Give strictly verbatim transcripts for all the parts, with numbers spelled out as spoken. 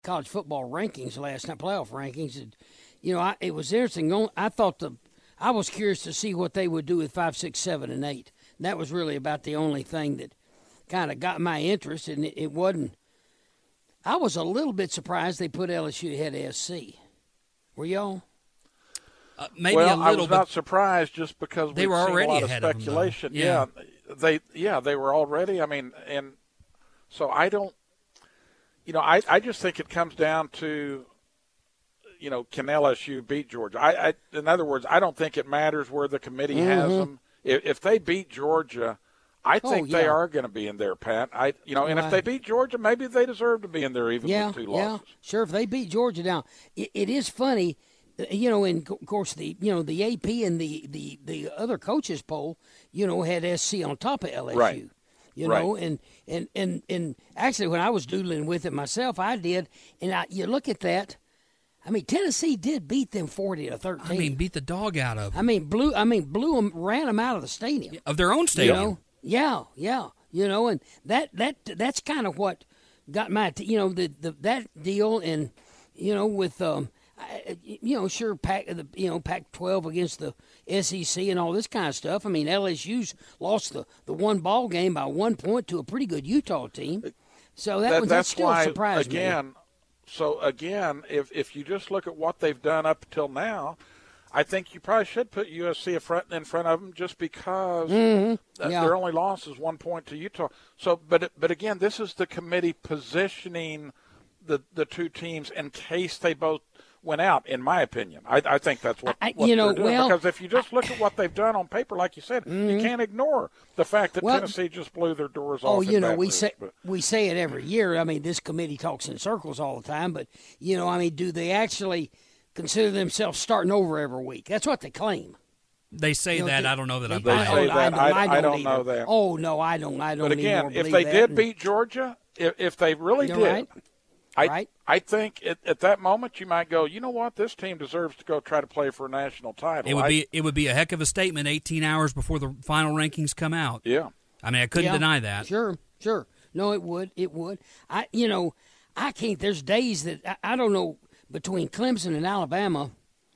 college football rankings last night, playoff rankings. And, you know, I, it was interesting. I thought the I was curious to see what they would do with five, six, seven, and eight. And that was really about the only thing that kind of got my interest, and it, it wasn't. I was a little bit surprised they put L S U ahead of S C. Were y'all? Uh, maybe well, a little I was bit. not surprised just because they we've were already seen a lot ahead of of speculation. them, yeah. yeah, they yeah they were already. I mean, and so I don't. You know, I I just think it comes down to, you know, can L S U beat Georgia? I, I in other words, I don't think it matters where the committee mm-hmm. has them. If, if they beat Georgia, I think oh, yeah. they are going to be in there, Pat. I you know, and right. if they beat Georgia, maybe they deserve to be in there even yeah, with two yeah. losses. Sure, if they beat Georgia now, it, it is funny. You know, and of course the you know the A P and the, the, the other coaches poll, you know, had S C on top of L S U. Right. You know, right. and, and, and, and actually when I was doodling with it myself, I did, and I, you look at that. I mean, Tennessee did beat them forty to thirteen. I mean, beat the dog out of them. I mean, blew. I mean, blew them, ran them out of the stadium of their own stadium. You know? Yeah, yeah. You know, and that that that's kind of what got my, you know, the, the that deal, and you know, with um. I, you know, sure, Pac, the you know Pac twelve against the S E C and all this kind of stuff. I mean, L S U's lost the, the one ball game by one point to a pretty good Utah team. So that, that was, that's that still why, surprised again, me. So again, if if you just look at what they've done up until now, I think you probably should put U S C in front in front of them just because mm-hmm. yeah. their only loss is one point to Utah. So, but but again, this is the committee positioning the the two teams in case they both went out, in my opinion. I, I think that's what, I, what you know, they're doing. well, because if you just look at what they've done on paper, like you said, mm-hmm. you can't ignore the fact that well, Tennessee just blew their doors oh, off. Oh, you know, we news, say but. we say it every year. I mean, this committee talks in circles all the time. But, you know, I mean, do they actually consider themselves starting over every week? That's what they claim. They say you know, that. They, I don't know that I they believe say it. that. I, I, I don't either. know that. Oh, no, I don't. I don't But again, if they that. did And, beat Georgia, if, if they really You're did, right. I, right. I think at, at that moment you might go, you know what, this team deserves to go try to play for a national title. It would I, be it would be a heck of a statement eighteen hours before the final rankings come out. Yeah. I mean, I couldn't yeah, deny that. Sure, sure. No, it would. It would. I, you know, I can't. There's days that I, I don't know between Clemson and Alabama.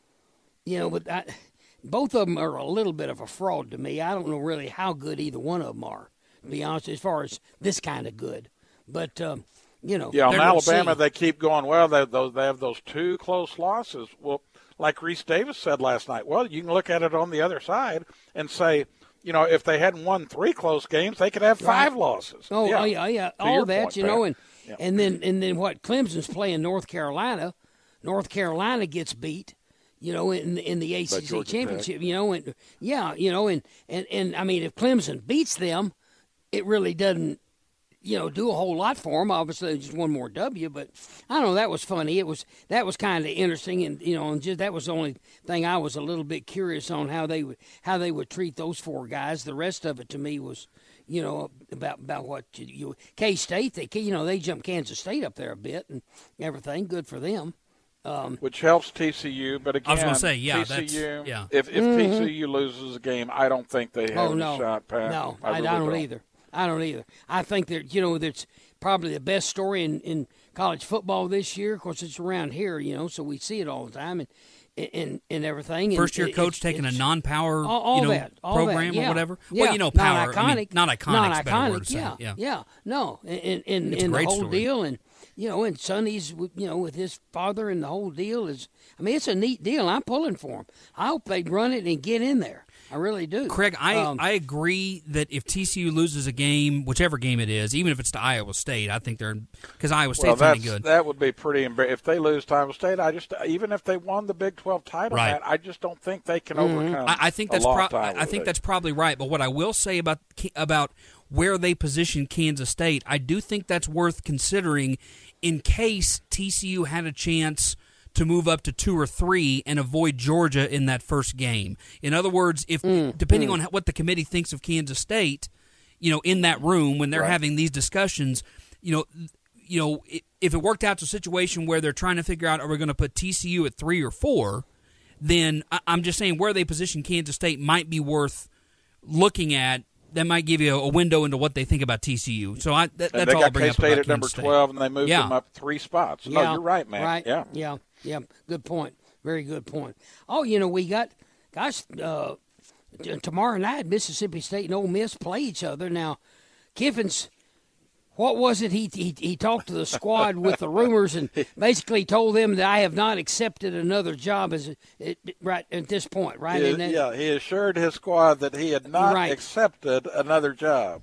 You know, but I, both of them are a little bit of a fraud to me. I don't know really how good either one of them are, to be honest, as far as this kind of good. But, um, you know. Yeah, on Alabama, see. they keep going, well, they, those, they have those two close losses. Well, like Reese Davis said last night, well, you can look at it on the other side and say, you know, if they hadn't won three close games, they could have five right. losses. Oh, yeah, oh, yeah, yeah. All that, point, you know, Pat. and yeah. and then and then what? Clemson's playing North Carolina. North Carolina gets beat. You know, in in the A C C championship, Tech. you know, and yeah, you know, and, and, and I mean, if Clemson beats them, it really doesn't, you know, do a whole lot for them. Obviously, just one more W, but I don't know. That was funny. It was that was kind of interesting, and you know, and just that was the only thing I was a little bit curious on how they would how they would treat those four guys. The rest of it to me was, you know, about about what you K State. They you know they jumped Kansas State up there a bit and everything. Good for them. Um, Which helps T C U, but again, I was going to say, yeah, T C U, that's, yeah. if, if mm-hmm. T C U loses a game, I don't think they have oh, no. a shot, Pat. No, I, really I, I don't, don't either. I don't either. I think that, you know, that's probably the best story in, in college football this year. Of course, it's around here, you know, so we see it all the time and and, and everything. First year and coach it's, taking it's, a non-power all, all you know, that, all program that, yeah. or whatever. Yeah. Well, you know, power. Non-iconic. I mean, not iconic. Non-iconic, better yeah, word to say. yeah. Yeah, no. And, and, It's a and the great whole story. deal and, you know, and Sonny's, you know, with his father and the whole deal is, I mean, it's a neat deal. I'm pulling for him. I hope they'd run it and get in there. I really do. Craig, I, um, I agree that if T C U loses a game, whichever game it is, even if it's to Iowa State, I think they're – because Iowa State's well, really good. That would be pretty embar- – if they lose to Iowa State, I just – even if they won the Big twelve title, Right. Matt, I just don't think they can Mm-hmm. overcome I, I think that's a pro- loss to Iowa I think State. that's probably right. But what I will say about about where they position Kansas State, I do think that's worth considering in case T C U had a chance to move up to two or three and avoid Georgia in that first game. In other words, if Mm, depending mm. on what the committee thinks of Kansas State, you know, in that room when they're Right. having these discussions, you know, you know, if it worked out to a situation where they're trying to figure out are we going to put T C U at three or four, then I'm just saying where they position Kansas State might be worth looking at that might give you a window into what they think about T C U. So I that, and that's they all got I bring up K-State about at number Kansas State. twelve, and they moved Yeah. them up three spots. Yeah, No, you're right, man. Right. Yeah. Yeah. Yeah. Good point. Very good point. Oh, you know, we got, gosh, uh, tomorrow night, Mississippi State and Ole Miss play each other. Now, Kiffin's, what was it? He, he he talked to the squad with the rumors and basically told them that I have not accepted another job as a, it, right at this point, right? He, Isn't that- yeah, he assured his squad that he had not Right. accepted another job.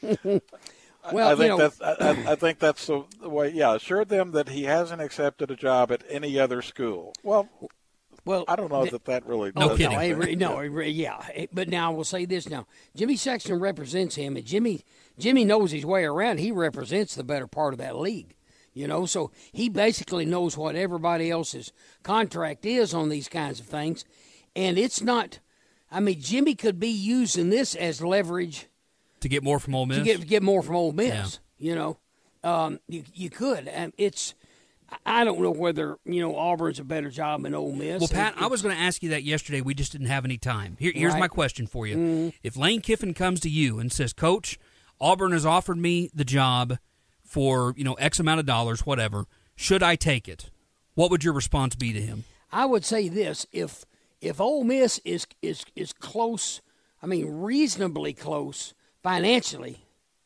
Well, I you think know, that's I, I- I think that's the the way. Yeah, assured them that he hasn't accepted a job at any other school. Well, well, I don't know th- that that really. No does kidding. No, anything. it re- no, it re- yeah. It- But now I will say this: now Jimmy Sexton represents him, and Jimmy Jimmy knows his way around. He represents the better part of that league, you know. So he basically knows what everybody else's contract is on these kinds of things, and it's not. I mean, Jimmy could be using this as leverage To get more from Ole Miss? to get get more from Ole Miss. Yeah. You know, um, you you could. And it's. I don't know whether you know Auburn's a better job than Ole Miss. Well, Pat, It- I was going to ask you that yesterday. We just didn't have any time. Here, here's Right. my question for you. Mm-hmm. If Lane Kiffin comes to you and says, Coach, Auburn has offered me the job for, you know, X amount of dollars, whatever, should I take it? What would your response be to him? I would say this: if if Ole Miss is is is close, I mean reasonably close financially,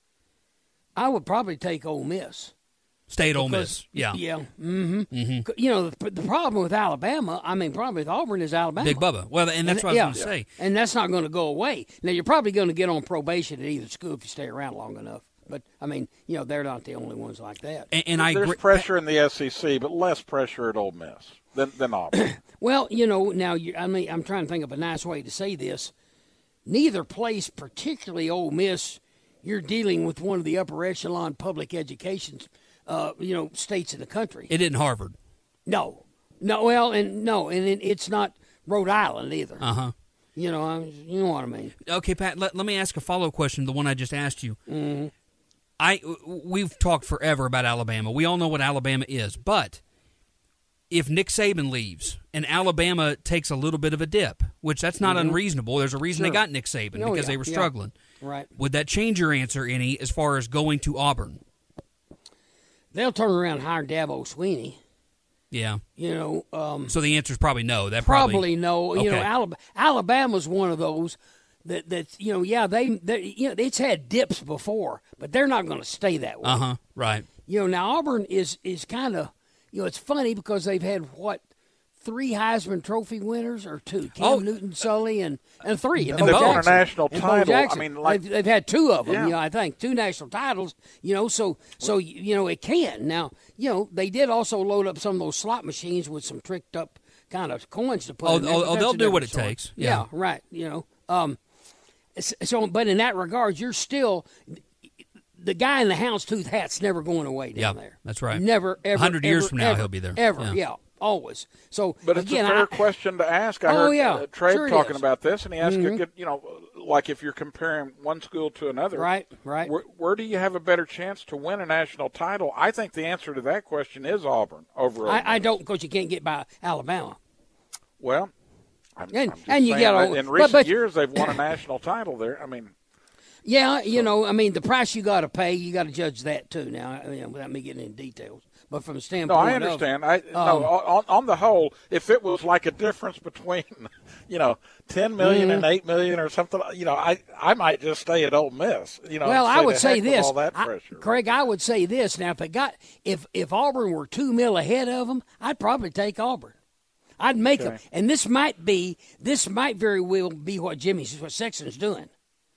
I would probably take Ole Miss. Stay at Ole Because- Miss. Yeah. yeah. Mm-hmm. You know, the, the problem with Alabama, I mean, problem with Auburn is Alabama. Big Bubba. Well, and that's what I was yeah. going to say. And that's not going to go away. Now, you're probably going to get on probation at either school if you stay around long enough. But I mean, you know, they're not the only ones like that. And, and I There's agree. pressure in the S E C, but less pressure at Ole Miss than than Auburn. Well, you know, now you, I mean, I'm trying to think of a nice way to say this. Neither place, particularly Ole Miss, you're dealing with one of the upper echelon public education, uh, you know, states in the country. It isn't Harvard. no, no, well, and no, and it, it's not Rhode Island either. Uh huh. You know, I, you know what I mean. Okay, Pat. Let, let me ask a follow up question. The one I just asked you. Mm-hmm. I we've talked forever about Alabama. We all know what Alabama is, but if Nick Saban leaves and Alabama takes a little bit of a dip, which that's not Mm-hmm. unreasonable. There's a reason they Sure. got Nick Saban Oh, because yeah, they were yeah. struggling. Right. Would that change your answer any as far as going to Auburn? They'll turn around and hire Dabo Sweeney. Yeah. You know, um, So the answer is probably no. That probably, probably, no. You know, Okay. Alabama, Alabama's one of those that that you know, yeah, they, they you know, it's had dips before, but they're not going to stay that way. Uh huh. Right. You know, now Auburn is is kind of, you know, it's funny because they've had what three Heisman Trophy winners or two, Cam Oh. Newton, Sully, and and three, and, And Bo they've won a Jackson. national And Bo title. I Jackson. mean, like- they've, they've had two of them. Yeah. You know, I think two national titles. You know, so so you know it can now. You know, they did also load up some of those slot machines with some tricked up kind of coins to put. Oh, in there, oh, but oh, that's they'll a do what different it story. takes. Yeah. right. You know, um, s- so but in that regard, you're still. The guy in the houndstooth hat's never going away down Yeah, there. that's right. Never, ever. A hundred years ever, from now, ever, he'll be there. Ever, Yeah. yeah, always. So, But it's again, a fair I, question to ask. I Oh, heard yeah. uh, Trey Sure it talking is. about this, and he asked, Mhm. you know, like if you're comparing one school to another, Right, right. Where, where do you have a better chance to win a national title? I think the answer to that question is Auburn over. Ole I, I Miss. don't because you can't get by Alabama. Well, I'm, And- I'm just and you saying get that all- in but- recent but- years they've won a national title there. I mean, Yeah, you know, I mean, the price you got to pay, you got to judge that too. Now, you know, without me getting into details, but from the no, standpoint, I of- understand. I um, no, on, on the whole, if it was like a difference between, you know, ten million and eight million or something, you know, I I might just stay at Ole Miss. You know, well, I say would the say heck with this, all that I- pressure. Craig. I would say this. Now, if it got if if Auburn were two mil ahead of them, I'd probably take Auburn. I'd make them, Okay. and this might be this might very well be what Jimmy's what Sexton's doing.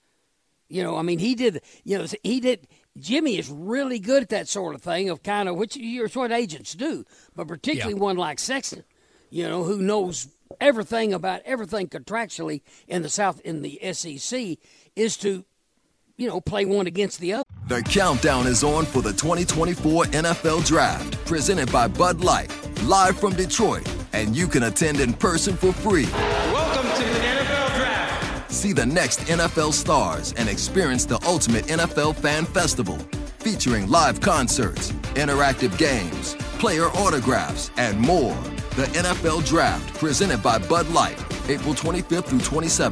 You know, I mean, he did. You know, he did. Jimmy is really good at that sort of thing, of kind of which is what agents do, but particularly Yeah. one like Sexton, you know, who knows everything about everything contractually in the South in the S E C, is to, you know, play one against the other. The countdown is on for the twenty twenty-four N F L Draft, presented by Bud Light, live from Detroit, and you can attend in person for free. Welcome to the N F L Draft. See the next N F L stars and experience the ultimate N F L fan festival, featuring live concerts, interactive games, player autographs, and more. The N F L Draft, presented by Bud Light, April twenty-fifth through twenty-seventh.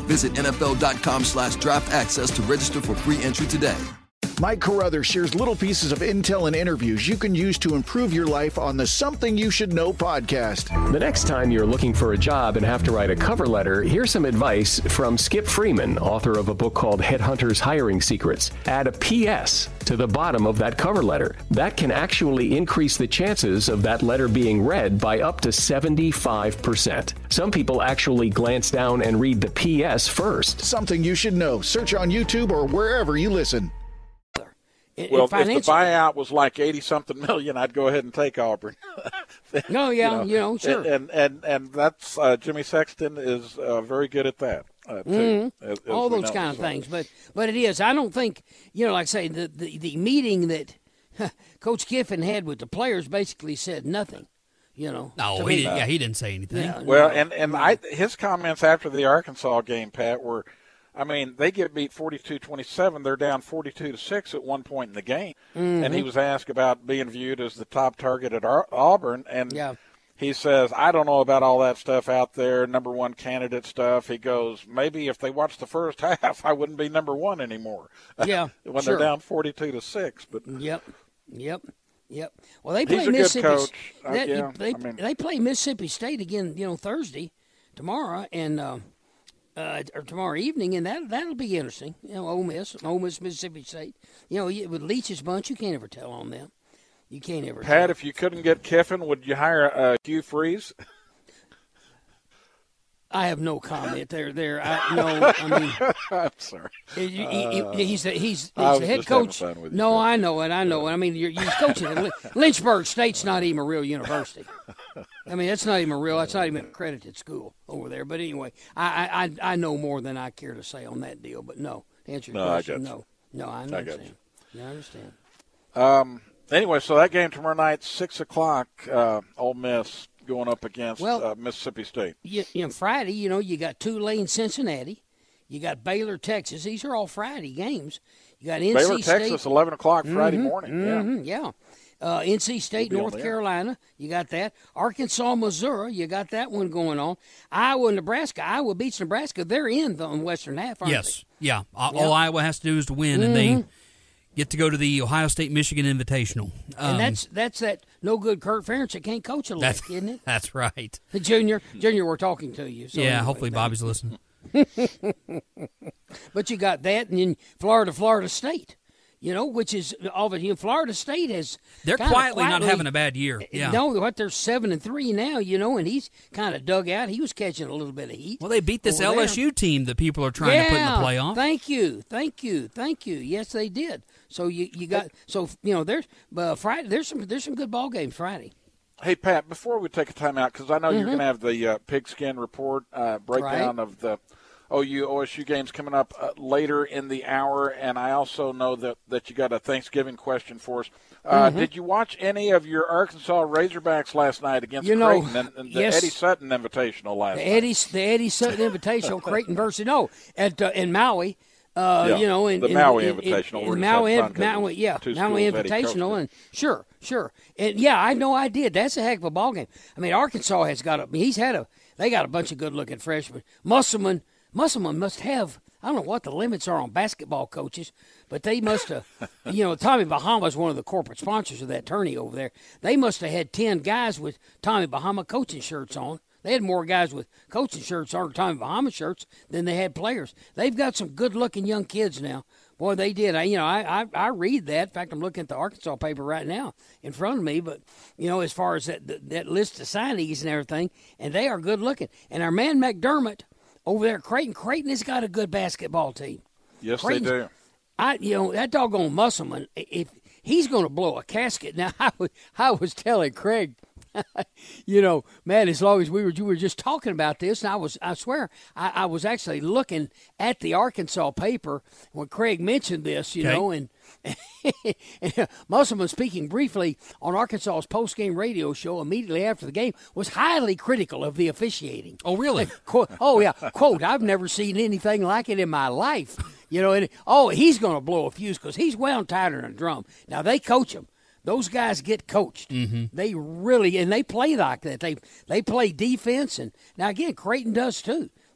Visit N F L dot com slash draft access to register for free entry today. Mike Carruthers shares little pieces of intel and interviews you can use to improve your life on the Something You Should Know podcast. The next time you're looking for a job and have to write a cover letter, here's some advice from Skip Freeman, author of a book called Headhunters Hiring Secrets. Add a P S to the bottom of that cover letter. That can actually increase the chances of that letter being read by up to seventy-five percent. Some people actually glance down and read the P S first. Something You Should Know. Search on YouTube or wherever you listen. Well, if the buyout was like eighty-something million, I'd go ahead and take Auburn. No, yeah, you know, you know sure. And and and that's uh, Jimmy Sexton is uh, very good at that. Uh, too, mm-hmm. as, as all those know, kind of so. things, but but it is. I don't think you know, like I say, the the, the meeting that huh, Coach Kiffin had with the players basically said nothing. You know, no, he didn't, yeah, he didn't say anything. Yeah, well, no, and and no. I his comments after the Arkansas game, Pat, were. I mean, they get beat forty-two twenty-seven. They're down forty-two to six at one point in the game. Mm-hmm. And he was asked about being viewed as the top target at Ar- Auburn. And yeah. he says, I don't know about all that stuff out there, number one candidate stuff. He goes, maybe if they watched the first half, I wouldn't be number one anymore. Yeah, when sure. they're down forty-two to six. But Yep, yep, yep. Well, they play he's a Mississippi. good coach. Uh, That, yeah, they, I mean, they play Mississippi State again, you know, Thursday, tomorrow, and uh, uh, or tomorrow evening, and that that'll be interesting. You know, Ole Miss, Ole Miss, Mississippi State. You know, with Leach's bunch, you can't ever tell on them. You can't ever. Pat, tell. if you couldn't get Kiffin, would you hire uh, Hugh Freeze? I have no comment there. There, I no. I mean, I'm sorry. He, he, he, he's the, he's, he's I the was head just having coach. fun with you, No, sir. I know it. I know it. I mean, you're, you're coaching at Lynchburg State's not even a real university. I mean, that's not even a real. That's not even an accredited school over there. But anyway, I I, I know more than I care to say on that deal. But no, to answer your No, I question, got you. no, no, I I got understand. you. I understand. Um. Anyway, so that game tomorrow night, six o'clock. Uh, Ole Miss going up against Well, uh, Mississippi State. You, you know, Friday, you know, you got Tulane, Cincinnati. You got Baylor, Texas. These are all Friday games. You got N C Baylor, State. Texas, eleven o'clock Friday Mhm, morning. mhm, yeah. Uh, N C State, We'll be on North there. Carolina, you got that. Arkansas, Missouri, you got that one going on. Iowa, Nebraska. Iowa beats Nebraska. They're in the western half, aren't Yes, yeah. All, Yeah. all Iowa has to do is to win, and they get to go to the Ohio State Michigan Invitational. they? Um, And that's that's that no good Kurt Ferentz that can't coach a that's lick, isn't it? That's right. The junior, junior, we're talking to you. So yeah, anyway, hopefully thank Bobby's listening. But you got that, and then Florida, Florida State. You know, which is all of it. Florida State has They're kinda quietly, not quietly- having a bad year. Yeah. No, what they're seven and three now. You know, and he's kind of dug out. He was catching a little bit of heat. Well, they beat this over L S U team that people are trying yeah, to put in the playoff. Thank you, thank you, thank you. Yes, they did. So you you got so you know there's uh, Friday. There's some there's some good ball games Friday. Hey, Pat, before we take a timeout, because I know Mm-hmm. you're going to have the uh, pigskin report uh, breakdown Right. of the O U O S U games coming up uh, later in the hour, and I also know that, that you got a Thanksgiving question for us. Uh, Mm-hmm. Did you watch any of your Arkansas Razorbacks last night against You know, Creighton and, and the yes. Eddie Sutton Invitational last The night? Eddie the Eddie Sutton Invitational, Creighton versus no at uh, in Maui. Uh, Yeah, you know, in, the in, Maui in, Invitational. In, We're in just Maui, having fun 'cause Maui, it's yeah, two Maui schools Eddie coached Invitational, it. and sure, sure, and yeah, I know I did. That's a heck of a ball game. I mean, Arkansas has got a. He's had a. They got a bunch of good-looking freshmen. Musselman, Musselman must have. I don't know what the limits are on basketball coaches, but they must have. You know, Tommy Bahama is one of the corporate sponsors of that tourney over there. They must have had ten guys with Tommy Bahama coaching shirts on. They had more guys with coaching shirts on or Tommy Bahama shirts than they had players. They've got some good-looking young kids now. Boy, they did. I, you know, I, I I read that. In fact, I'm looking at the Arkansas paper right now in front of me. But you know, as far as that that, that list of signees and everything, and they are good-looking. And our man McDermott over there, at Creighton, Creighton has got a good basketball team. Yes, Creighton's- they do. I, you know, that doggone Musselman, if he's going to blow a casket. Now, I was, I was telling Craig, you know, man, as long as we were, you were just talking about this, and I was, I swear, I, I was actually looking at the Arkansas paper when Craig mentioned this, you Okay. know, and, and Musselman speaking briefly on Arkansas's post-game radio show immediately after the game was highly critical of the officiating. Oh, really? Quote, oh, yeah. Quote, I've never seen anything like it in my life. You know, and, oh, he's going to blow a fuse because he's wound tighter than a drum. Now, they coach him. Those guys get coached. Mm-hmm. They really, and they play like that. They they play defense. And now, again, Creighton does too.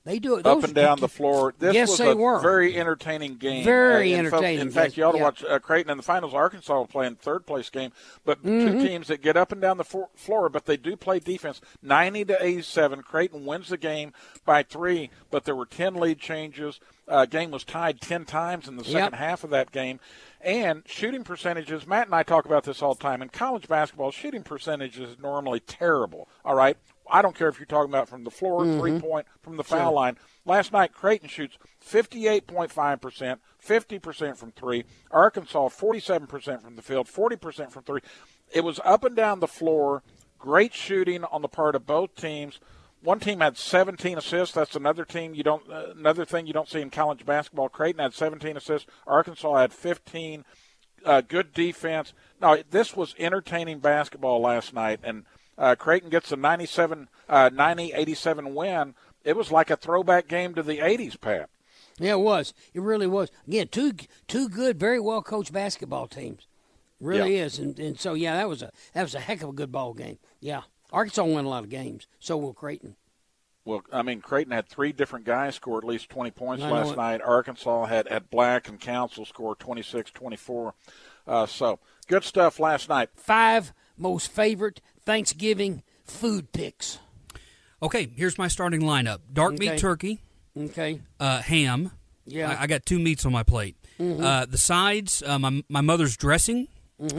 They do it up those, and down the floor. This yes, was they a were. very entertaining game. Very uh, in entertaining. In fact, you ought to yeah. watch uh, Creighton in the finals. Arkansas will play in third place game, but Mm-hmm. two teams that get up and down the for- floor, but they do play defense. ninety to eighty-seven. Creighton wins the game by three, but there were ten lead changes. Uh, game was tied ten times in the second Yep. half of that game. And shooting percentages, Matt and I talk about this all the time. In college basketball, shooting percentage is normally terrible, all right? I don't care if you're talking about from the floor, Mm-hmm. three-point, from the foul line. Last night, Creighton shoots fifty-eight point five percent, fifty percent from three. Arkansas, forty-seven percent from the field, forty percent from three. It was up and down the floor, great shooting on the part of both teams. One team had seventeen assists. That's another team you don't. Uh, another thing you don't see in college basketball. Creighton had seventeen assists. Arkansas had fifteen. Uh, good defense. No, this was entertaining basketball last night, and uh, Creighton gets a ninety-seven, uh, ninety eighty-seven win. It was like a throwback game to the eighties, Pat. Yeah, it was. It really was. Again, two two good, very well coached basketball teams. Really Yeah. is, and and so yeah, that was a that was a heck of a good ball game. Yeah. Arkansas won a lot of games. So will Creighton. Well, I mean, Creighton had three different guys score at least twenty points I know last it. night. Arkansas had, had Black and Council score twenty-six twenty-four. Uh, so, good stuff last night. Five most favorite Thanksgiving food picks. Okay, here's my starting lineup. Dark Okay. meat turkey, Okay. uh, ham. Yeah. I, I got two meats on my plate. Mm-hmm. Uh, the sides, uh, my, my mother's dressing,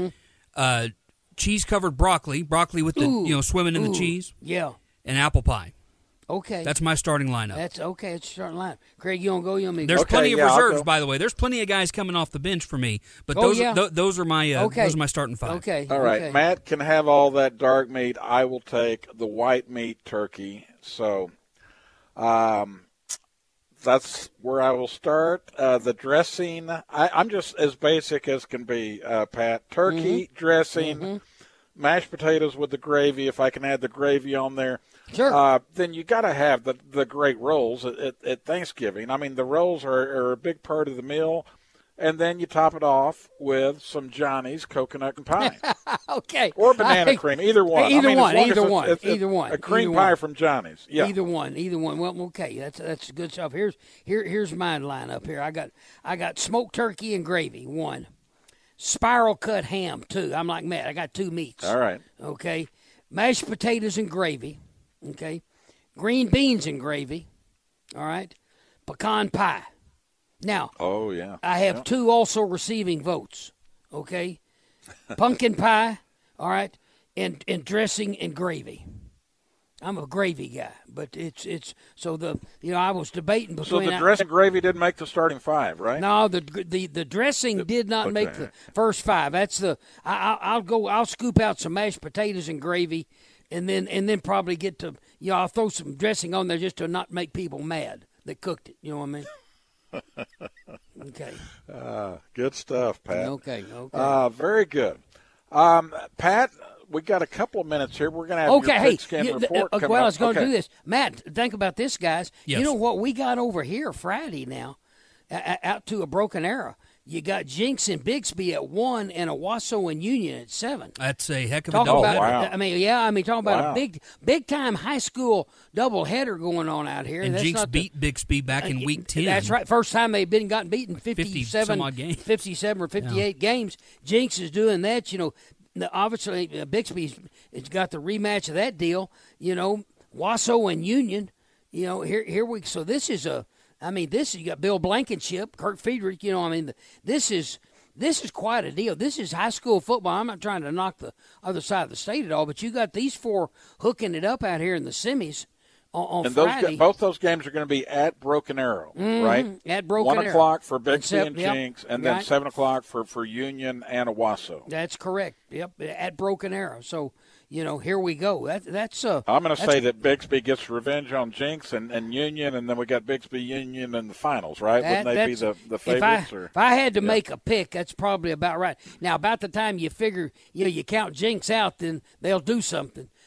uh, cheese-covered broccoli, broccoli with the, Ooh. you know, swimming in Ooh. the cheese, Yeah. and apple pie. Okay. That's my starting lineup. That's okay. It's starting line. Craig, you want to go? You want me to There's go? Okay, plenty of yeah, I'll reserves, go. by the way. There's plenty of guys coming off the bench for me, but Oh, those yeah. are, th- those are my uh, Okay. those are my starting five. Okay. All right, okay. Matt can have all that dark meat. I will take the white meat turkey. So um, that's where I will start. Uh, the dressing, I, I'm just as basic as can be, uh, Pat. Turkey, Mm-hmm. dressing, mashed potatoes with the gravy, if I can add the gravy on there. Sure. Uh, then you got to have the, the great rolls at, at, at Thanksgiving. I mean, the rolls are, are a big part of the meal. And then you top it off with some Johnny's coconut and pie. Okay. Or banana I- cream, either one. Either I mean, one, as long as either it's- one, it's- either one, A cream either pie one. from Johnny's. Yeah. Either one, either one. Well, okay, that's that's good stuff. Here's here here's my lineup here. I got I got smoked turkey and gravy, one. Spiral cut ham, two. I'm like Matt. I got two meats. All right. Okay. Mashed potatoes and gravy. Okay. Green beans and gravy. All right. Pecan pie. Now, Oh, yeah. I have Yeah. two also receiving votes. Okay. Pumpkin pie. All right. And and dressing and gravy. I'm a gravy guy, but it's it's so the you know I was debating So between the dressing gravy didn't make the starting five, right? no the the the dressing did not make okay. the first five. That's the I, I'll, I'll go I'll scoop out some mashed potatoes and gravy, and then and then probably get to you know I'll throw some dressing on there just to not make people mad that cooked it. You know what I mean? Okay. Uh, good stuff, Pat. Okay. Okay. Uh, very good. Um, Pat, we got a couple of minutes here. We're going to have Okay, your hey, pigskin you- report uh, coming well, up. I was going to Okay. do this. Matt, think about this, guys. Yes. You know what we got over here Friday now, uh, out to a Broken Arrow. You got Jinx and Bixby at one, and Owasso and Union at seven. That's a heck of Talk a double. about, wow. I mean, yeah, I mean, talking about Wow. a big, big time high school double header going on out here. And That's Jinx not the- beat Bixby back in week ten. That's right. First time they've been gotten beaten fifty fifty-seven, some odd games. fifty-seven or fifty-eight games. Jinx is doing that. You know, the- obviously uh, Bixby's it's got the rematch of that deal. You know, Wasso and Union. You know, here here we. So this is a. I mean, this you got Bill Blankenship, Kirk Friedrich. You know, I mean, the, this is. This is quite a deal. This is high school football. I'm not trying to knock the other side of the state at all, but you got these four hooking it up out here in the semis on, on And those Friday. ga- both those games are going to be at Broken Arrow, right? at Broken One Arrow. o'clock for Bixby Except- and yep, Jinx, and then right. seven o'clock for, for Union and Owasso. That's correct. Yep, at Broken Arrow. So you know, here we go. That that's uh. I'm going to that's- say that Bixby gets revenge on Jinx and, and Union, and then we got Bixby Union in the finals, right? That- Wouldn't they be that's- the, the if favorites? I, or if I had to make a pick, that's probably about right. Now, about the time you figure, you know, you count Jinx out, then they'll do something.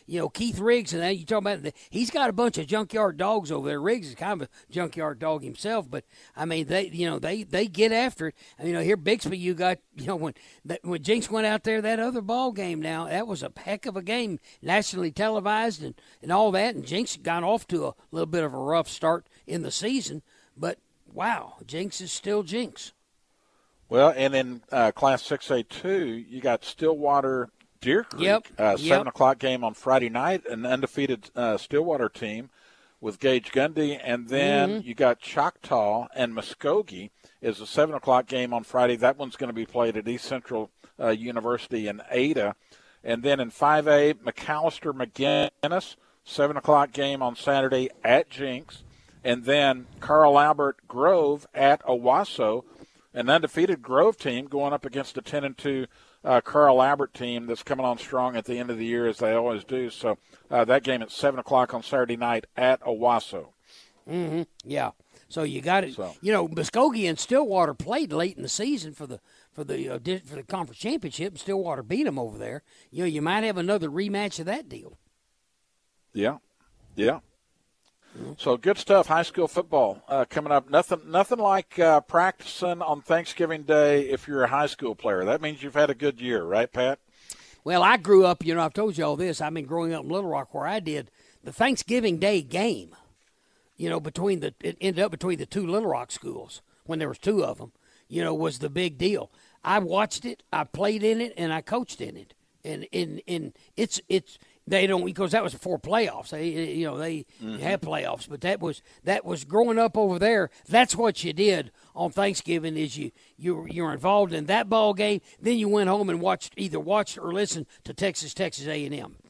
you know, Keith Riggs, and that you talk about the, he's got a bunch of junkyard dogs over there. Riggs is kind of a junkyard dog himself, but I mean, they, you know, they, they get after it. I mean, you know, here Bixby, you got, you know, when that, when Jinx went out there, that other ball game now, that was a heck of a game, nationally televised and, and all that, and Jinx got off to a little bit of a rough start in the season, but wow, Jinx is still Jinx. Well, and in uh, Class six A two, you got Stillwater Deer Creek, yep. uh, yep. seven o'clock game on Friday night, an undefeated uh, Stillwater team with Gage Gundy. And then mm-hmm. you got Choctaw and Muskogee is a seven o'clock game on Friday. That one's going to be played at East Central uh, University in Ada. And then in five A, McAllister McGinnis, seven o'clock game on Saturday at Jinx. And then Carl Albert Grove at Owasso, an undefeated Grove team going up against a ten and two uh, Carl Albert team that's coming on strong at the end of the year, as they always do. So uh, that game at seven o'clock on Saturday night at Owasso. Mm-hmm. Yeah. So you got it. So. You know, Muskogee and Stillwater played late in the season for the for the uh, for the conference championship, and Stillwater beat them over there. You know, you might have another rematch of that deal. Yeah. Yeah. So good stuff. High school football uh, coming up. Nothing, nothing like uh, practicing on Thanksgiving Day if you're a high school player. That means you've had a good year, right, Pat? Well, I grew up. You know, I've told you all this. I've been growing up in Little Rock, where I did the Thanksgiving Day game. You know, between the it ended up between the two Little Rock schools when there was two of them. You know, was the big deal. I watched it. I played in it, and I coached in it. And and and it's it's. They don't, because that was before playoffs. They, you know, they mm-hmm. had playoffs, but that was that was growing up over there. That's what you did on Thanksgiving is you you you're involved in that ball game. Then you went home and watched either watched or listened to Texas Texas A and M.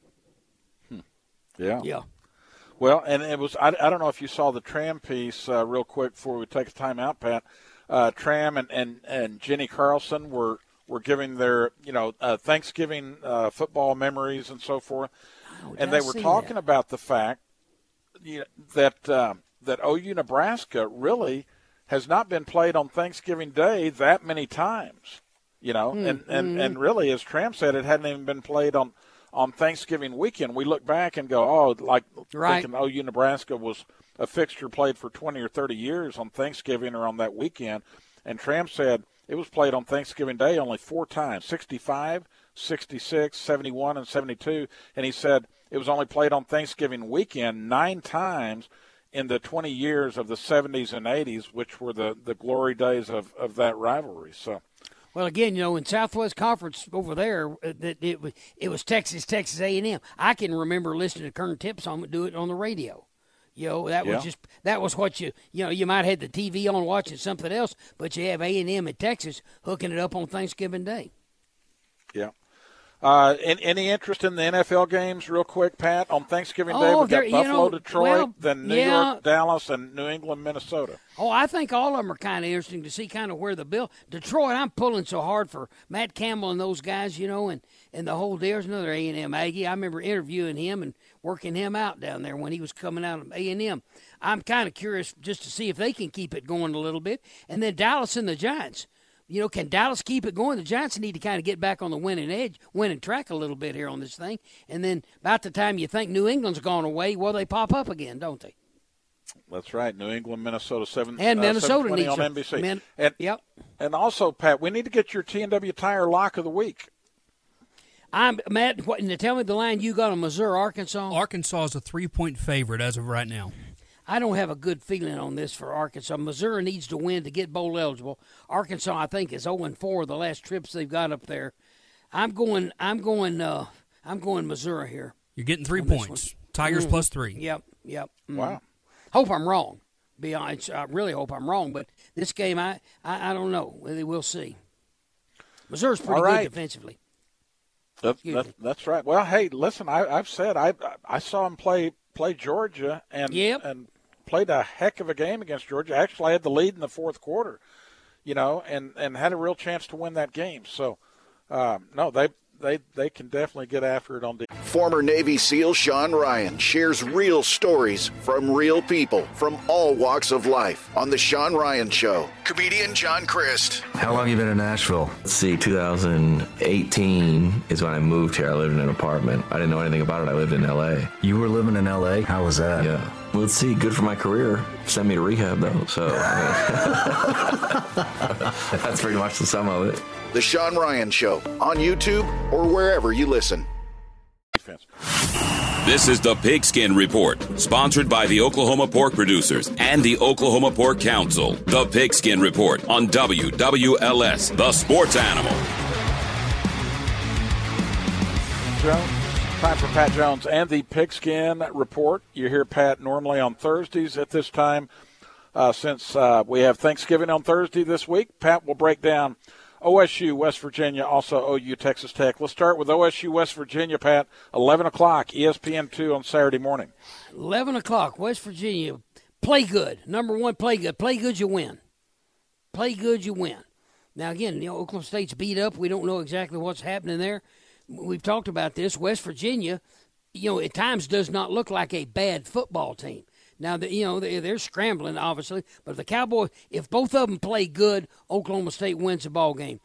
Hmm. Yeah, yeah. Well, and it was I, I don't know if you saw the Tram piece uh, real quick before we take a time out, Pat. Uh, Tram and, and and Jenny Carlson were. were giving their, you know, uh, Thanksgiving uh, football memories and so forth. Oh, and they were talking that? about the fact you know, that um, that O U Nebraska really has not been played on Thanksgiving Day that many times, you know. Mm, and, and, mm-hmm. and really, as Tram said, it hadn't even been played on, on Thanksgiving weekend. We look back and go, oh, like right. thinking O U Nebraska was a fixture played for twenty or thirty years on Thanksgiving or on that weekend. And Tram said, it was played on Thanksgiving Day only four times, sixty-five, sixty-six, seventy-one, and seventy-two. And he said it was only played on Thanksgiving weekend nine times in the twenty years of the seventies and eighties, which were the, the glory days of, of that rivalry. So, well, again, you know, in Southwest Conference over there, it, it, was, it was Texas, Texas A and M. I can remember listening to Kern Tipson do it on the radio. You know, that yeah. was just that was what you you know you might have the T V on watching something else, but you have A and M in Texas hooking it up on Thanksgiving Day. Yeah. Uh, any, any interest in the N F L games, real quick, Pat? On Thanksgiving Day, oh, we've got Buffalo, you know, Detroit, well, then New yeah. York, Dallas, and New England, Minnesota. Oh, I think all of them are kind of interesting to see kind of where the bill. Detroit, I'm pulling so hard for Matt Campbell and those guys, you know, and, and the whole deal. There's another A and M Aggie. I remember interviewing him and working him out down there when he was coming out of A and M. I'm kind of curious just to see if they can keep it going a little bit. And then Dallas and the Giants. You know, can Dallas keep it going? The Giants need to kind of get back on the winning edge, winning track a little bit here on this thing. And then about the time you think New England's gone away, well, they pop up again, don't they? That's right. New England, Minnesota, seven and Minnesota uh, needs on a, N B C. Min, and, yep. And also, Pat, we need to get your T and W Tire lock of the week. I'm Matt. What, tell me the line you got on Missouri, Arkansas. Arkansas is a three-point favorite as of right now. I don't have a good feeling on this for Arkansas. Missouri needs to win to get bowl eligible. Arkansas, I think, is oh and four the last trips they've got up there. I'm going. I'm going. Uh, I'm going Missouri here. You're getting three points. Tigers mm-hmm. plus three. Yep. Yep. Mm-hmm. Wow. Hope I'm wrong. Be honest, I really hope I'm wrong. But this game, I, I, I don't know. We'll see. Missouri's pretty right. good defensively. That, that, that's right. Well, hey, listen, I, I've said I I saw him play play Georgia and yep. and. played a heck of a game against Georgia. Actually had the lead in the fourth quarter, you know, and, and had a real chance to win that game. So, um, no, they they they can definitely get after it on defense. Former Navy SEAL Sean Ryan shares real stories from real people from all walks of life on The Sean Ryan Show. Comedian John Christ. How long have you been in Nashville? Let's see, two thousand eighteen is when I moved here. I lived in an apartment. I didn't know anything about it. I lived in L A. You were living in L A? How was that? Yeah. Well, let's see, good for my career. Send me to rehab, though, so I mean, that's pretty much the sum of it. The Sean Ryan Show on YouTube or wherever you listen. This is the Pigskin Report, sponsored by the Oklahoma Pork Producers and the Oklahoma Pork Council. The Pigskin Report on W W L S, the sports animal. Jones, time for Pat Jones and the Pigskin Report. You hear Pat normally on Thursdays at this time. Uh, since uh, we have Thanksgiving on Thursday this week, Pat will break down O S U, West Virginia, also O U, Texas Tech. Let's start with O S U, West Virginia, Pat, eleven o'clock, E S P N two on Saturday morning. eleven o'clock, West Virginia. Play good. Number one, play good. Play good, you win. Play good, you win. Now, again, you know, Oklahoma State's beat up. We don't know exactly what's happening there. We've talked about this. West Virginia, you know, at times does not look like a bad football team. Now, the, you know, they, they're scrambling, obviously. But the Cowboys, if both of them play good, Oklahoma State wins the ball game.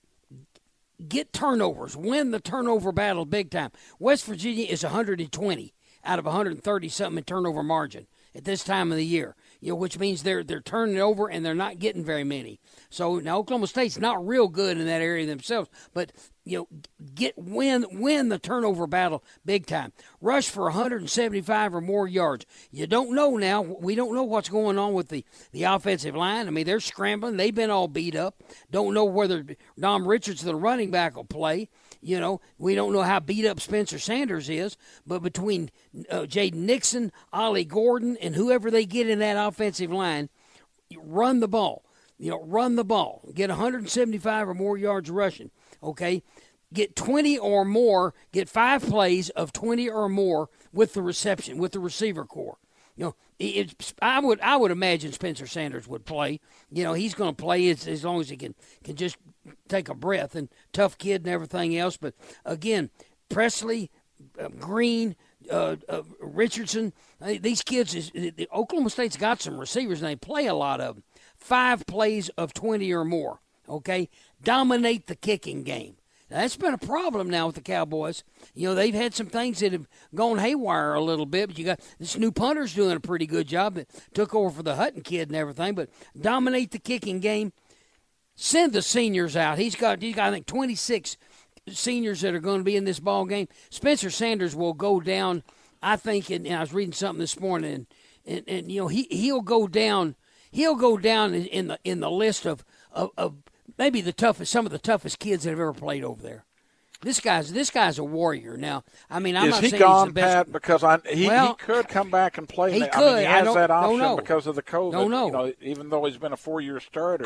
Get turnovers. Win the turnover battle big time. West Virginia is one hundred twenty out of one hundred thirty-something in turnover margin at this time of the year, you know, which means they're they're turning it over and they're not getting very many. So now Oklahoma State's not real good in that area themselves, but you know, get win win the turnover battle big time. Rush for one hundred seventy-five or more yards. You don't know now. We don't know what's going on with the, the offensive line. I mean, they're scrambling. They've been all beat up. Don't know whether Dom Richards, the running back, will play. You know, we don't know how beat up Spencer Sanders is. But between uh, Jaden Nixon, Ollie Gordon, and whoever they get in that offensive line, run the ball. You know, run the ball. Get one hundred seventy-five or more yards rushing. Okay, get twenty or more, get five plays of twenty or more with the reception, with the receiver core. You know, it, I would I would imagine Spencer Sanders would play. You know, he's going to play as, as long as he can can just take a breath, and tough kid and everything else. But again, Presley, uh, Green, uh, uh, Richardson, uh, these kids, is, the Oklahoma State's got some receivers, and they play a lot of them. Five plays of twenty or more. Okay, dominate the kicking game. Now, that's been a problem now with the Cowboys. You know, they've had some things that have gone haywire a little bit, but you got this new punter's doing a pretty good job that took over for the Hutton kid and everything. But dominate the kicking game. Send the seniors out. He's got, he's got I think, twenty-six seniors that are going to be in this ball game. Spencer Sanders will go down, I think, and, and I was reading something this morning, and, and, and you know, he, he'll go down. He'll go down in, in the in the list of, of, of maybe the toughest, some of the toughest kids that have ever played over there. This guy's this guy's a warrior. Now, I mean, I'm is not he saying gone, he's the best. Pat? Because I, he well, he could come back and play. He I could. mean, he I has don't, that don't option know. because of the COVID. Don't know. You know, even though he's been a four-year starter.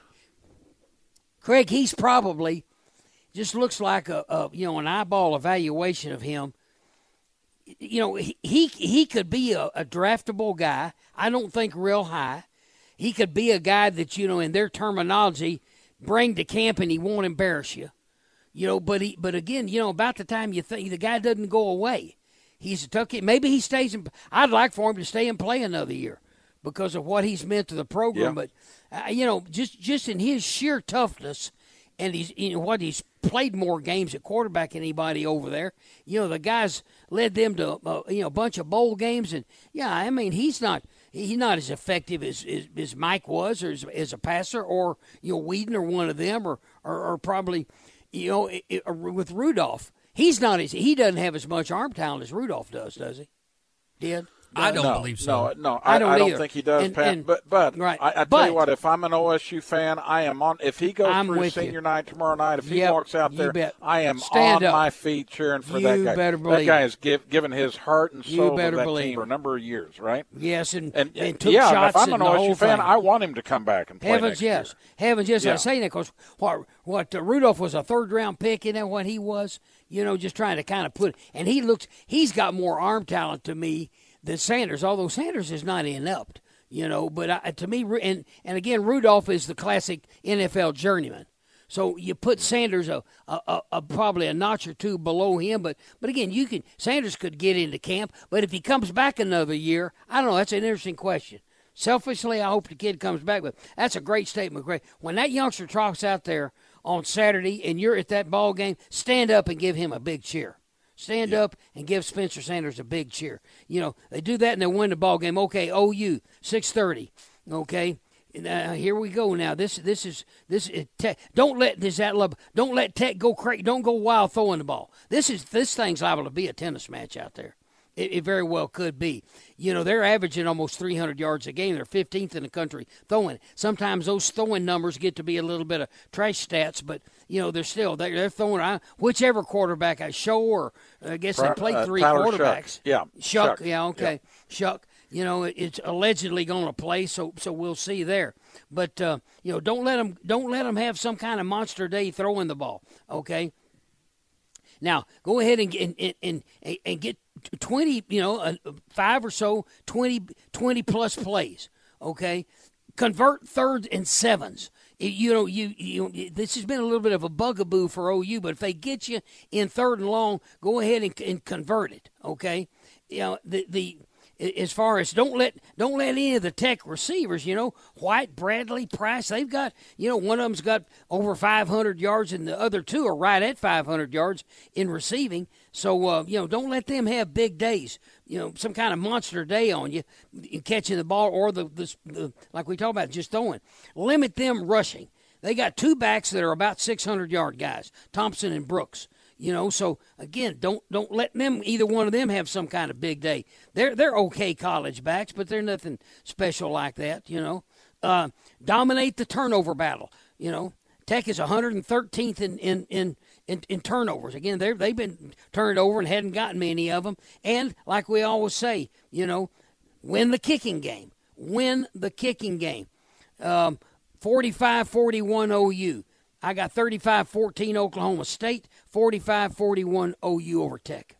Craig, he's probably just looks like a, a you know an eyeball evaluation of him. You know, he he, he could be a, a draftable guy. I don't think real high. He could be a guy that, you know, in their terminology, bring to camp and he won't embarrass you. You know, but he, but again, you know, about the time you think the guy doesn't go away, he's a tough kid. Maybe he stays in. I'd like for him to stay and play another year because of what he's meant to the program. Yeah. But uh, you know, just just in his sheer toughness, and he's you know what he's played more games at quarterback than anybody over there. You know, the guys led them to uh, you know a bunch of bowl games, and yeah, I mean he's not. He's not as effective as, as, as Mike was, or as, as a passer, or you know Whedon, or one of them, or or, or probably you know it, it, with Rudolph. He's not as he doesn't have as much arm talent as Rudolph does, does he? Did? I don't no, believe so. No, no, I, I don't, I don't either. think he does, and, Pat. And, but but right. I, I tell but, you what, if I'm an O S U fan, I am on. If he goes I'm through senior you. night tomorrow night, if he yep, walks out there, bet. I am Stand on up. my feet cheering for you that guy. Better that believe guy it. has give, given his heart and soul You to that believe team for a number of years, right? Yes, and and, and took yeah, shots if I'm and an the O S U whole fan, thing. I want him to come back and play Heavens, next yes. year. Heavens, yes. Yeah. I say that because what what uh, Rudolph was a third round pick, isn't that what he was? You know, just trying to kind of put. And he looks. He's got more arm talent to me than Sanders, although Sanders is not inept. You know, but I, to me, and and again, Rudolph is the classic N F L journeyman. So you put Sanders a, a, a, a probably a notch or two below him, but but again, you can Sanders could get into camp, but if he comes back another year, I don't know. That's an interesting question. Selfishly, I hope the kid comes back, but that's a great statement, Greg. When that youngster trots out there on Saturday and you're at that ball game, stand up and give him a big cheer. Stand yeah. up and give Spencer Sanders a big cheer. You know, they do that and they win the ball game. Okay, O U, six thirty. Okay, uh, here we go now. This this is this is Tech. Don't let this that love. Don't let Tech go crazy. Don't go wild throwing the ball. This is this thing's liable to be a tennis match out there. It, it very well could be. You know, they're averaging almost three hundred yards a game. They're fifteenth in the country throwing. Sometimes those throwing numbers get to be a little bit of trash stats, but, you know, they're still they're, they're throwing. I, whichever quarterback, I show or I guess they played three uh, quarterbacks. Shuck. Yeah. Shuck, Shuck. yeah, okay. Yeah. Shuck. You know, it, it's allegedly going to play, so so we'll see there. But, uh, you know, don't let them, don't let them have some kind of monster day throwing the ball, okay? Now, go ahead and, and, and, and get twenty, you know, uh, five or so, twenty, twenty plus plays, okay? Convert thirds and sevens. You know, you, you this has been a little bit of a bugaboo for O U, but if they get you in third and long, go ahead and, and convert it, okay? You know, the the as far as don't let don't let any of the Tech receivers, you know, White, Bradley, Price, they've got, you know, one of them's got over five hundred yards and the other two are right at five hundred yards in receiving. So, uh, you know, don't let them have big days, you know, some kind of monster day on you in catching the ball or the, the, the like we talked about, just throwing. Limit them rushing. They got two backs that are about six hundred yard guys, Thompson and Brooks. You know, so again, don't don't let them either one of them have some kind of big day. They're they're okay college backs, but they're nothing special like that. You know, uh, dominate the turnover battle. You know, Tech is one hundred thirteenth in in in, in, in turnovers. Again, they they've been turned over and hadn't gotten many of them. And like we always say, you know, win the kicking game. Win the kicking game. Um, forty-five forty-one O U. I got thirty-five fourteen Oklahoma State, forty-five forty-one O U over Tech.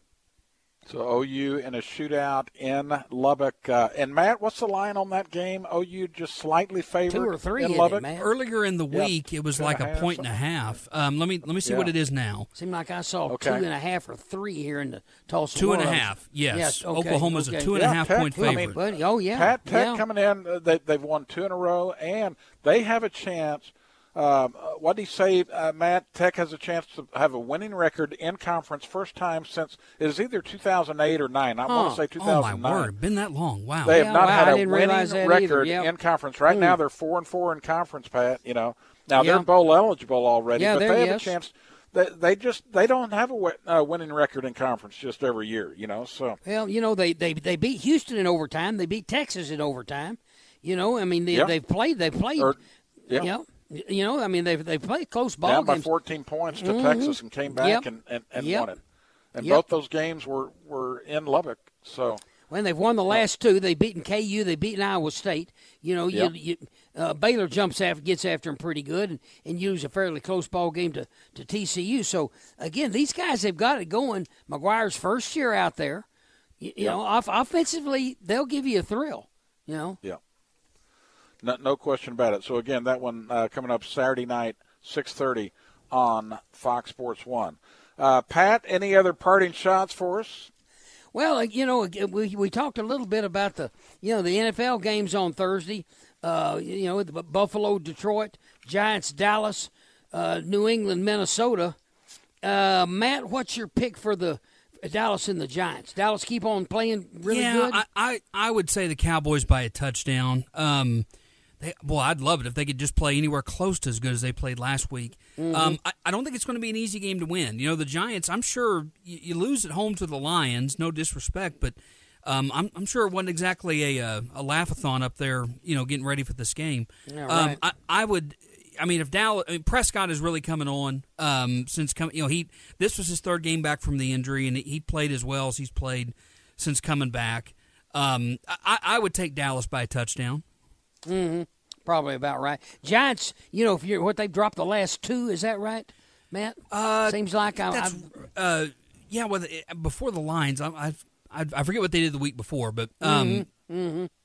So O U in a shootout in Lubbock. Uh, and, Matt, what's the line on that game? O U just slightly favored Two or three in in Lubbock? It, man. Earlier in the Yep. week, it was Two like and a, a half, point and a half. Um, let me let me see Yeah. what it is now. Seemed like I saw Okay. two and a half or three here in the Tulsa. Two and a World. half, yes. Yes, okay, Oklahoma's okay. a two and Yeah, a half Tech, point I mean, favorite. Buddy, oh, yeah. Pat Tech yeah. coming in, uh, they, they've won two in a row, and they have a chance. Um, uh, what did he say, uh, Matt? Tech has a chance to have a winning record in conference first time since it is either two thousand eight or nine. I Huh. want to say two Oh, thousand my nine. word. Been that long. Wow. They have Yeah, not wow, had I a didn't winning realize that either. record Yep. in conference. Right Hmm. now, they're four and four in conference, Pat. You know, now Yeah. they're bowl eligible already, Yeah, but they're- they have yes. a chance. They, they just they don't have a wi- uh, winning record in conference just every year. You know, so Well, you know, they, they, they beat Houston in overtime. They beat Texas in overtime. You know, I mean, they, Yeah. they've played. They've played. Or- yeah. You know, you know, I mean, they've, they've played close ball down by games. fourteen points to Mhm. Texas and came back Yep. and, and, and Yep. won it. And Yep. both those games were, were in Lubbock. So When they've won the last two, they've beaten K U, they've beaten Iowa State. You know, Yep. you, you, uh, Baylor jumps after, gets after them pretty good, and, and use a fairly close ball game to, to T C U. So again, these guys have got it going. McGuire's first year out there, you, you Yep. know, off, offensively they'll give you a thrill. You know, yeah, no, no question about it. So again, that one uh, coming up Saturday night, six thirty on Fox Sports One. Uh, Pat, any other parting shots for us? Well, you know, we we talked a little bit about the you know the N F L games on Thursday. Uh, you know, the Buffalo, Detroit, Giants, Dallas, uh, New England, Minnesota. Uh, Matt, what's your pick for the Dallas and the Giants? Dallas keep on playing really yeah, good. I, I I would say the Cowboys by a touchdown. Um, they, well, I'd love it if they could just play anywhere close to as good as they played last week. Mm-hmm. Um, I, I don't think it's going to be an easy game to win. You know, the Giants, I'm sure you, you lose at home to the Lions, no disrespect, but um, I'm, I'm sure it wasn't exactly a, a, a laugh-a-thon up there, you know, getting ready for this game. Yeah, um, right. I, I would – I mean, if Dallas, I mean, Prescott is really coming on um, since coming. You know, he this was his third game back from the injury, and he played as well as he's played since coming back. Um, I, I would take Dallas by a touchdown. Mm-hmm. Probably about right. Giants, you know, if you're what they've dropped the last two, is that right, Matt? Uh, Seems like I. That's, uh, yeah. Well, the, before the Lions, I, I I I forget what they did the week before, but um, mm-hmm. Mm-hmm.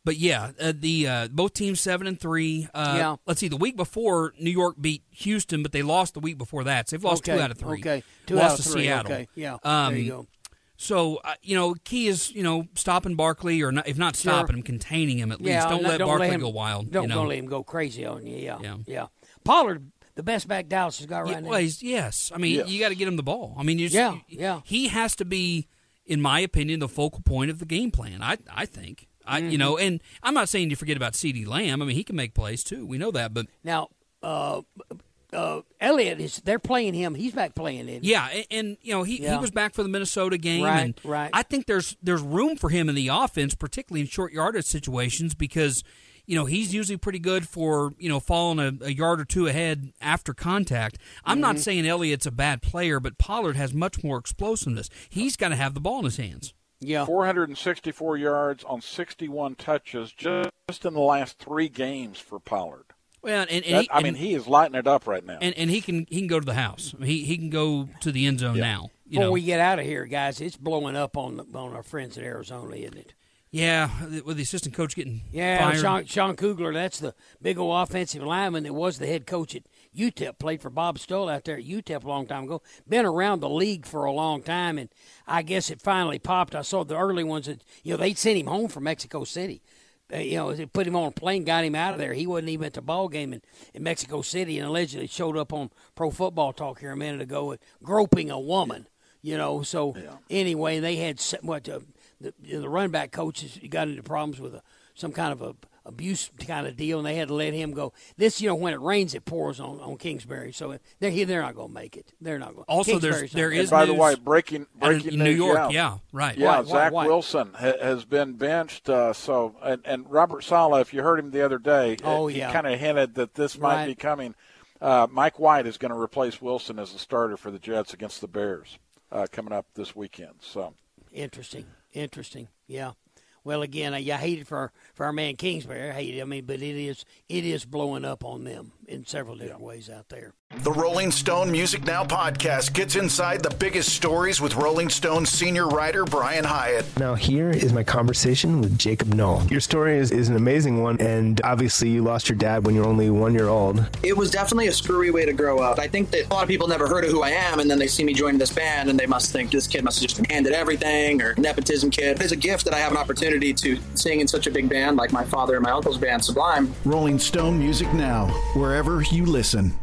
But yeah, uh, the uh, both teams seven and three. Uh, yeah. Let's see. The week before, New York beat Houston, but they lost the week before that. So they've lost okay. two out of three. Okay, two lost out of to three. Seattle. Okay, yeah. Um, there you go. So uh, you know, key is you know stopping Barkley, or not, if not stopping sure. him, containing him at yeah, least. Don't no, let don't Barkley let him, go wild. Don't, you know? don't let him go crazy on you. Yeah, yeah. yeah. Pollard, the best back Dallas has got right yeah, now. Well, he's, yes, I mean yes. you got to get him the ball. I mean, you just, yeah, yeah. He has to be, in my opinion, the focal point of the game plan. I I think. I, mm-hmm. You know, and I'm not saying you forget about CeeDee Lamb. I mean, he can make plays too. We know that, but now uh, uh, Elliott is. They're playing him. He's back playing it. Yeah, and, and you know he, yeah. he was back for the Minnesota game, right, and right. I think there's there's room for him in the offense, particularly in short yardage situations, because you know he's usually pretty good for you know falling a, a yard or two ahead after contact. I'm mm-hmm. not saying Elliott's a bad player, but Pollard has much more explosiveness. He's got to have the ball in his hands. Yeah, four hundred sixty-four yards on sixty-one touches just in the last three games for Pollard. Well, and, and that, he, I mean, and, he is lighting it up right now. And and he can he can go to the house. He he can go to the end zone yeah. now. You Before know. we get out of here, guys, it's blowing up on the, on our friends at Arizona, isn't it? Yeah, with the assistant coach getting yeah, fired. Sean, Sean Kugler, that's the big old offensive lineman that was the head coach at U T E P, played for Bob Stoll out there at U T E P a long time ago. Been around the league for a long time, and I guess it finally popped. I saw the early ones that, you know, they'd sent him home from Mexico City. Uh, you know, they put him on a plane, got him out of there. He wasn't even at the ball game in, in Mexico City, and allegedly showed up on Pro Football Talk here a minute ago groping a woman, you know. So, yeah. anyway, they had what uh, the, the running back coaches got into problems with a, some kind of a abuse kind of deal, and they had to let him go. This, you know, when it rains, it pours on, on Kingsbury, so they're they're not going to make it. They're not going. Also, there's there is. By news the way, breaking breaking in news, New York, yeah, yeah right. Yeah, why, Zach why, why? Wilson ha- has been benched. Uh, so, and, and Robert Saleh, if you heard him the other day, oh, he yeah. kind of hinted that this might right. be coming. Uh, Mike White is going to replace Wilson as the starter for the Jets against the Bears uh, coming up this weekend. So, interesting, interesting, yeah. Well, again, I, I hate it for our, for our man Kingsbury. I hate it. I mean, but it is it is blowing up on them in several different yeah. ways out there. The Rolling Stone Music Now podcast gets inside the biggest stories with Rolling Stone senior writer Brian Hyatt. Now here is my conversation with Jacob Knoll. Your story is, is an amazing one, and obviously you lost your dad when you were only one year old. It was definitely a screwy way to grow up. I think that a lot of people never heard of who I am, and then they see me join this band, and they must think this kid must have just been handed everything, or nepotism kid. It's a gift that I have an opportunity to sing in such a big band like my father and my uncle's band, Sublime. Rolling Stone Music Now, wherever you listen.